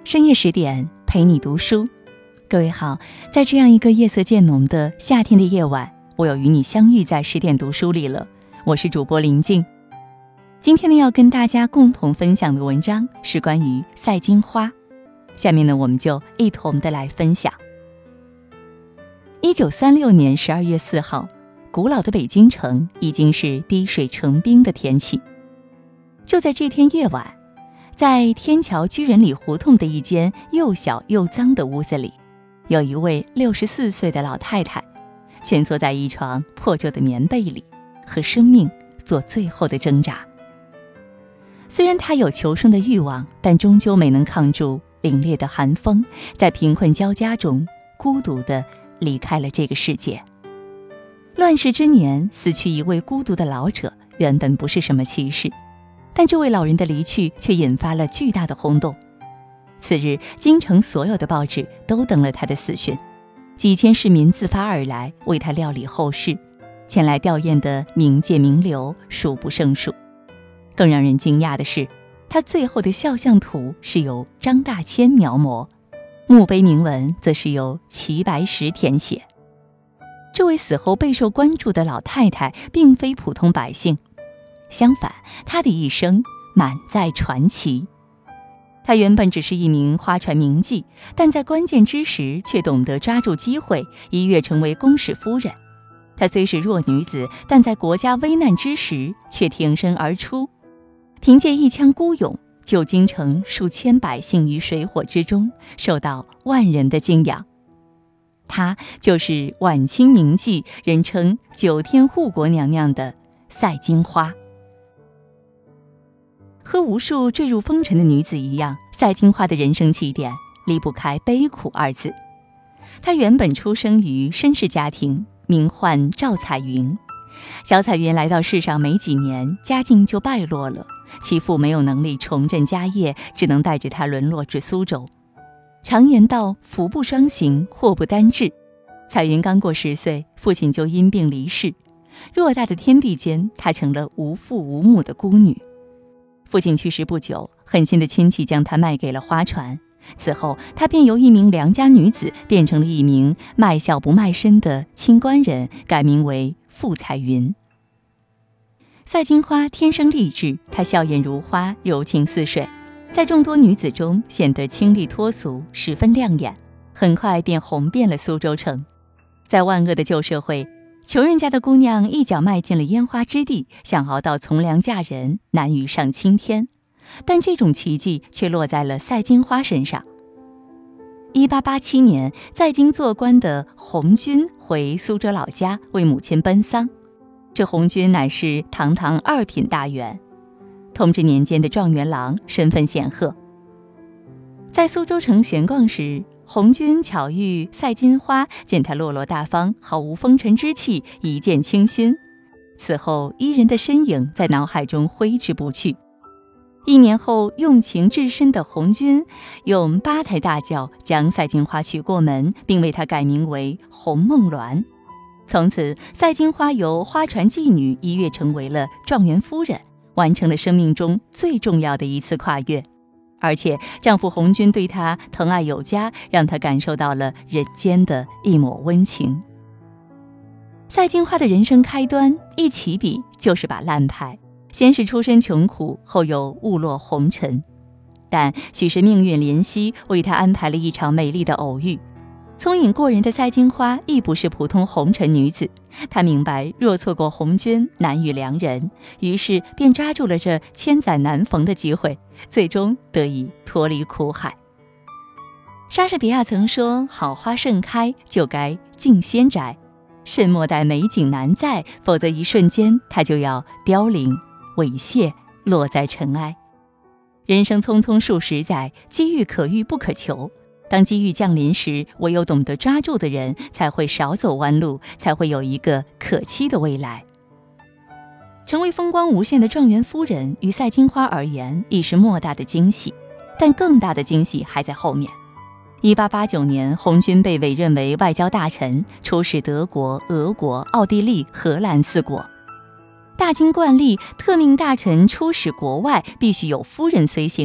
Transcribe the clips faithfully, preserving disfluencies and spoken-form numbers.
深夜十点陪你读书。各位好，在这样一个夜色渐浓的夏天的夜晚，我又与你相遇在十点读书里了。我是主播林静。今天呢，要跟大家共同分享的文章是关于赛金花。下面呢，我们就一同的来分享。一九三六年十二月四号，古老的北京城已经是滴水成冰的天气。就在这天夜晚，在天桥居仁里胡同的一间又小又脏的屋子里，有一位六十四岁的老太太，蜷缩在一床破旧的棉被里，和生命做最后的挣扎。虽然她有求生的欲望，但终究没能抗住凛冽的寒风，在贫困交加中孤独地离开了这个世界。乱世之年死去一位孤独的老者，原本不是什么奇事，但这位老人的离去却引发了巨大的轰动。次日，京城所有的报纸都登了他的死讯，几千市民自发而来为他料理后事，前来吊唁的名界名流数不胜数。更让人惊讶的是，他最后的肖像图是由张大千描摹，墓碑铭文则是由齐白石填写。这位死后备受关注的老太太并非普通百姓，相反，她的一生满载传奇。她原本只是一名花船名妓，但在关键之时却懂得抓住机会，一跃成为公使夫人。她虽是弱女子，但在国家危难之时却挺身而出，凭借一腔孤勇，救京城数千百姓于水火之中，受到万人的敬仰。她就是晚清名妓，人称九天护国娘娘的赛金花。和无数坠入风尘的女子一样，赛金花的人生起点离不开悲苦二字。她原本出生于绅士家庭，名唤赵彩云。小彩云来到世上没几年，家境就败落了，其父没有能力重振家业，只能带着她沦落至苏州。常言道，福不双行，祸不单至。彩云刚过十岁，父亲就因病离世，偌大的天地间，她成了无父无母的孤女。父亲去世不久，狠心的亲戚将她卖给了花船，此后她便由一名良家女子变成了一名卖笑不卖身的清官人，改名为傅彩云。赛金花天生丽质，她笑靥如花，柔情似水，在众多女子中显得清丽脱俗，十分亮眼，很快便红遍了苏州城。在万恶的旧社会，穷人家的姑娘一脚迈进了烟花之地，想熬到从良嫁人难于上青天，但这种奇迹却落在了赛金花身上。一八八七年，在京做官的红军回苏州老家为母亲奔丧，这红军乃是堂堂二品大员，同治年间的状元郎，身份显赫。在苏州城闲逛时，红军巧遇赛金花，见她落落大方，毫无风尘之气，一见倾心。此后伊人的身影在脑海中挥之不去。一年后，用情至深的红军用八抬大轿将赛金花娶过门，并为她改名为红梦鸾。从此，赛金花由花船妓女一跃成为了状元夫人，完成了生命中最重要的一次跨越。而且丈夫红军对她疼爱有加，让她感受到了人间的一抹温情。赛金花的人生开端一起笔就是把烂牌，先是出身穷苦，后又误落红尘，但许是命运怜惜，为她安排了一场美丽的偶遇。聪颖过人的赛金花亦不是普通红尘女子，她明白若错过红军难遇良人，于是便抓住了这千载难逢的机会，最终得以脱离苦海。莎士比亚曾说，好花盛开就该敬仙宅，慎莫待美景难再，否则一瞬间它就要凋零猥亵，落在尘埃。人生匆匆数十载，机遇可遇不可求，当机遇降临时，唯有懂得抓住的人才会少走弯路，才会有一个可期的未来。成为风光无限的状元夫人，于赛金花而言已是莫大的惊喜，但更大的惊喜还在后面。一八八九年，红军被委任为外交大臣，出使德国、俄国、奥地利、荷兰四国。大清惯例，特命大臣出使国外必须有夫人随行，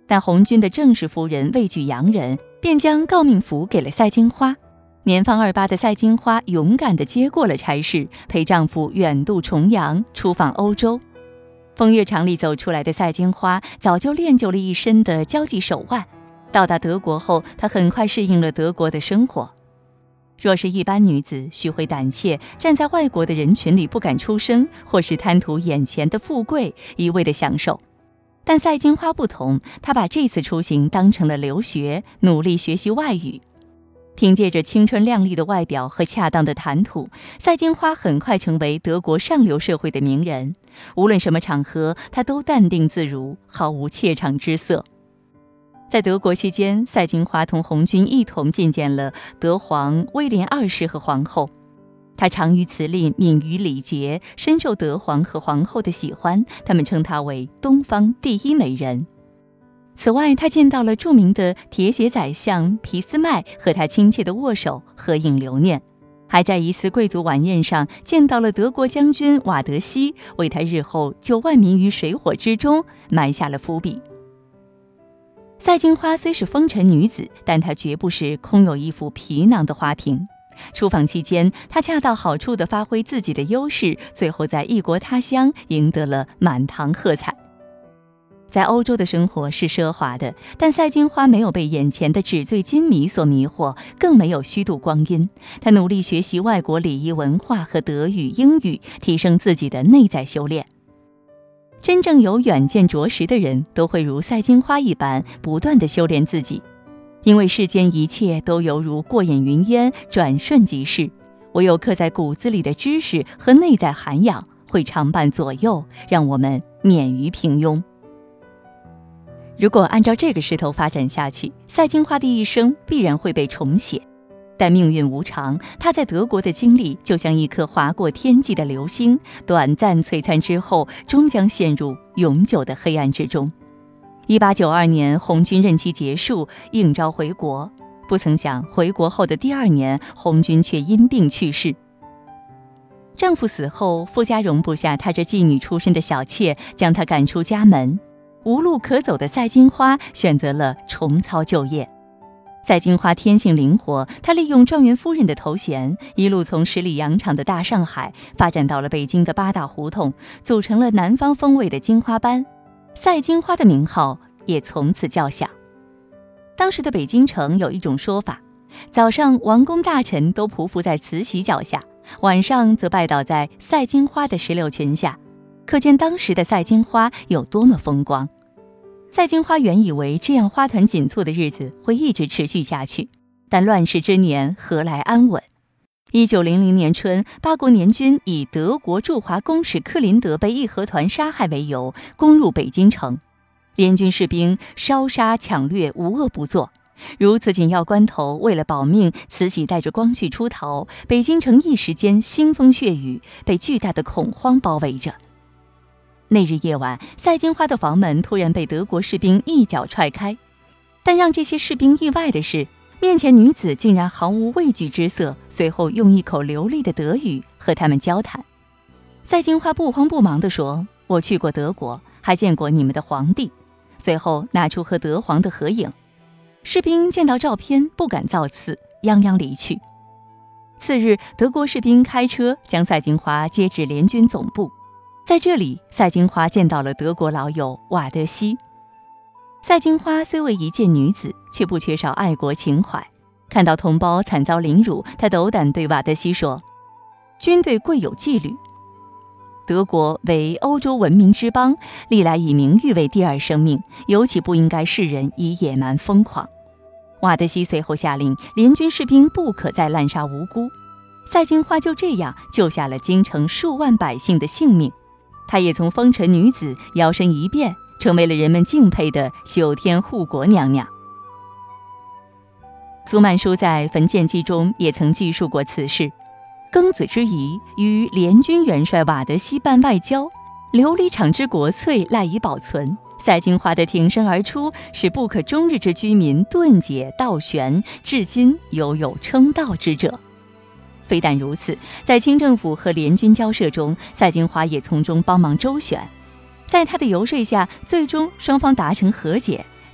但红军的正式夫人畏惧洋人，便将诰命符给了赛金花。年方二八的赛金花勇敢地接过了差事，陪丈夫远渡重洋，出访欧洲。风月场里走出来的赛金花早就练就了一身的交际手腕。到达德国后，她很快适应了德国的生活。若是一般女子，须会胆怯，站在外国的人群里不敢出声，或是贪图眼前的富贵，一味的享受。但赛金花不同，她把这次出行当成了留学，努力学习外语。凭借着青春靓丽的外表和恰当的谈吐，赛金花很快成为德国上流社会的名人。无论什么场合，她都淡定自如，毫无怯场之色。在德国期间，赛金花同红军一同觐见了德皇威廉二世和皇后。她长于辞令，敏于礼节，深受德皇和皇后的喜欢，他们称她为东方第一美人。此外，他见到了著名的铁血宰相俾斯麦，和他亲切的握手，合影留念。还在一次贵族晚宴上见到了德国将军瓦德西，为他日后救万民于水火之中埋下了伏笔。赛金花虽是风尘女子，但她绝不是空有一副皮囊的花瓶。出访期间，她恰到好处地发挥自己的优势，最后在异国他乡赢得了满堂喝彩。在欧洲的生活是奢华的，但赛金花没有被眼前的纸醉金迷所迷惑，更没有虚度光阴。她努力学习外国礼仪文化和德语、英语，提升自己的内在修炼。真正有远见卓识的人都会如赛金花一般，不断地修炼自己，因为世间一切都犹如过眼云烟，转瞬即逝。唯有刻在骨子里的知识和内在涵养，会常伴左右，让我们免于平庸。如果按照这个势头发展下去，赛金花的一生必然会被重写。但命运无常，她在德国的经历就像一颗划过天际的流星，短暂璀璨之后，终将陷入永久的黑暗之中。一八九二年，红军任期结束，应召回国。不曾想，回国后的第二年，红军却因病去世。丈夫死后，夫家容不下她这妓女出身的小妾，将她赶出家门。无路可走的赛金花选择了重操旧业。赛金花天性灵活，她利用状元夫人的头衔，一路从十里洋场的大上海发展到了北京的八大胡同，组成了南方风味的金花班。赛金花的名号也从此叫响。当时的北京城有一种说法，早上王公大臣都匍匐在慈禧脚下，晚上则拜倒在赛金花的石榴裙下，可见当时的赛金花有多么风光。赛金花原以为这样花团锦簇的日子会一直持续下去，但乱世之年何来安稳？一九零零年春，八国联军以德国驻华公使克林德被义和团杀害为由，攻入北京城。联军士兵烧杀抢掠，无恶不作。如此紧要关头，为了保命，慈禧带着光绪出逃，北京城一时间腥风血雨，被巨大的恐慌包围着。那日夜晚，赛金花的房门突然被德国士兵一脚踹开，但让这些士兵意外的是，面前女子竟然毫无畏惧之色，随后用一口流利的德语和他们交谈。赛金花不慌不忙地说：“我去过德国，还见过你们的皇帝。”随后拿出和德皇的合影。士兵见到照片不敢造次，泱泱离去。次日，德国士兵开车将赛金花接至联军总部。在这里，赛金花见到了德国老友瓦德西。赛金花虽为一介女子，却不缺少爱国情怀。看到同胞惨遭凌辱，她斗胆对瓦德西说：“军队贵有纪律。德国为欧洲文明之邦，历来以名誉为第二生命，尤其不应该世人以野蛮疯狂。”瓦德西随后下令，联军士兵不可再滥杀无辜。赛金花就这样救下了京城数万百姓的性命。她也从风尘女子摇身一变，成为了人们敬佩的九天护国娘娘。苏曼殊在《焚剑记》中也曾记述过此事。庚子之仪，与联军元帅瓦德西办外交，琉璃厂之国粹赖以保存。赛金花的挺身而出，使不可终日之居民顿解道玄，至今犹有称道之者。非但如此，在清政府和联军交涉中，赛金花也从中帮忙周旋。在他的游说下，最终双方达成和解。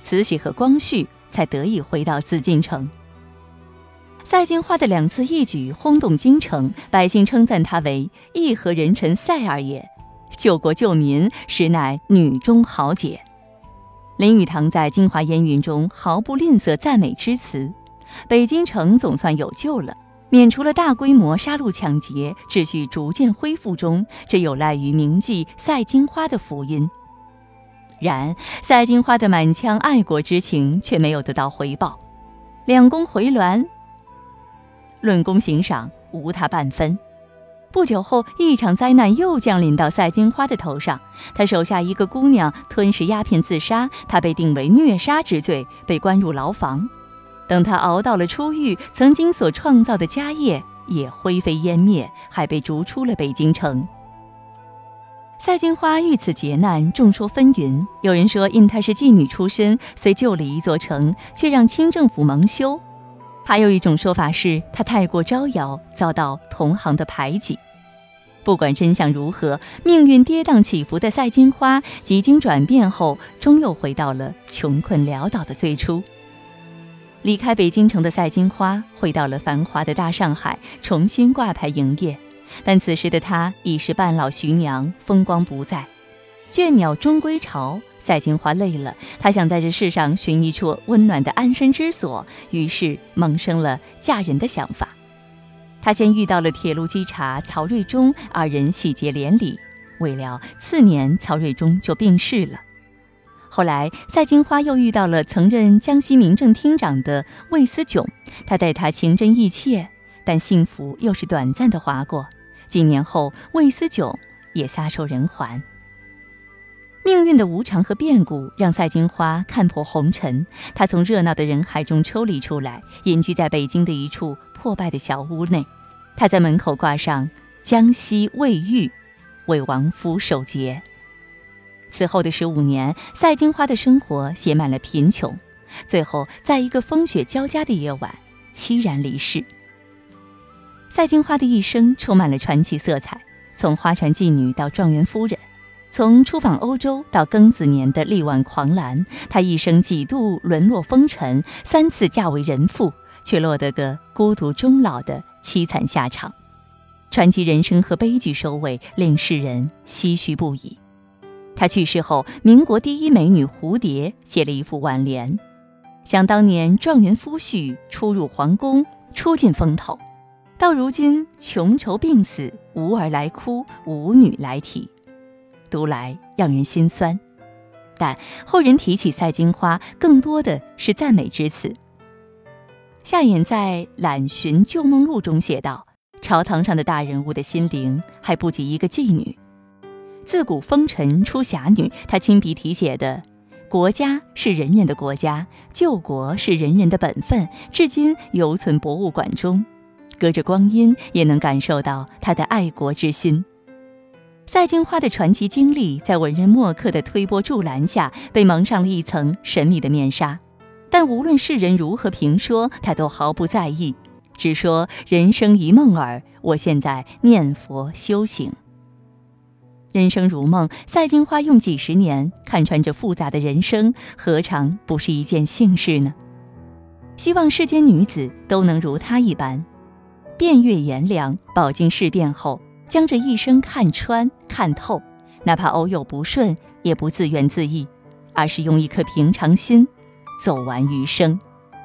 慈禧和光绪才得以回到紫禁城。赛金花的两次义举轰动京城，百姓称赞她为义和人臣赛儿也，救国救民，实乃女中豪杰。林语堂在《京华烟云》中毫不吝啬赞美之词，北京城总算有救了，免除了大规模杀戮抢劫，秩序逐渐恢复中，这有赖于铭记赛金花的福音。然赛金花的满腔爱国之情却没有得到回报，两宫回銮论功行赏无他半分。不久后，一场灾难又降临到赛金花的头上，她手下一个姑娘吞食鸦片自杀，她被定为虐杀之罪，被关入牢房。等她熬到了出狱，曾经所创造的家业也灰飞烟灭，还被逐出了北京城。赛金花遇此劫难，众说纷纭，有人说因她是妓女出身，虽救了一座城，却让清政府蒙羞；还有一种说法是她太过招摇，遭到同行的排挤。不管真相如何，命运跌宕起伏的赛金花几经转变后，终又回到了穷困潦倒的最初。离开北京城的赛金花回到了繁华的大上海，重新挂牌营业。但此时的她已是半老徐娘，风光不再。倦鸟终归巢，赛金花累了，她想在这世上寻一处温暖的安身之所，于是萌生了嫁人的想法。她先遇到了铁路稽查曹瑞忠，二人喜结连理，未料次年曹瑞忠就病逝了。后来赛金花又遇到了曾任江西民政厅长的魏思炯，他待她情真意切，但幸福又是短暂的划过。几年后，魏思炯也撒手人寰。命运的无常和变故让赛金花看破红尘，她从热闹的人海中抽离出来，隐居在北京的一处破败的小屋内。她在门口挂上江西卫浴，为亡夫守节。此后的十五年，赛金花的生活写满了贫穷，最后在一个风雪交加的夜晚凄然离世。赛金花的一生充满了传奇色彩，从花船妓女到状元夫人，从出访欧洲到庚子年的力挽狂澜，她一生几度沦落风尘，三次嫁为人妇，却落得个孤独终老的凄惨下场。传奇人生和悲剧收尾，令世人唏嘘不已。她去世后，民国第一美女蝴蝶写了一副挽联：想当年状元夫婿初入皇宫，出尽风头，到如今穷愁病死，无儿来哭，无女来提，读来让人心酸。但后人提起赛金花，更多的是赞美之词。夏衍在《览寻旧梦录》中写道：朝堂上的大人物的心灵还不及一个妓女。自古风尘出侠女，她亲笔题写的国家是人人的国家，救国是人人的本分，至今犹存博物馆中，隔着光阴也能感受到她的爱国之心。赛金花的传奇经历在文人墨客的推波助澜下，被蒙上了一层神秘的面纱，但无论世人如何评说，她都毫不在意，只说人生一梦耳，我现在念佛修行。人生如梦，赛金花用几十年看穿这复杂的人生，何尝不是一件幸事呢？希望世间女子都能如她一般，遍阅炎凉，饱经世变后，将这一生看穿看透，哪怕偶有不顺，也不自怨自艾，而是用一颗平常心走完余生。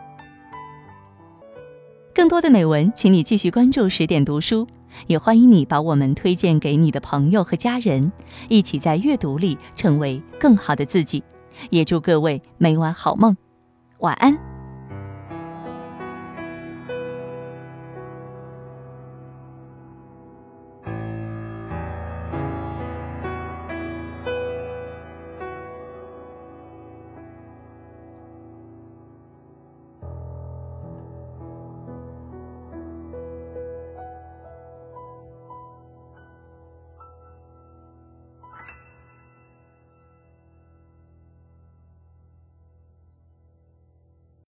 更多的美文，请你继续关注十点读书，也欢迎你把我们推荐给你的朋友和家人，一起在阅读里成为更好的自己。也祝各位每晚好梦，晚安。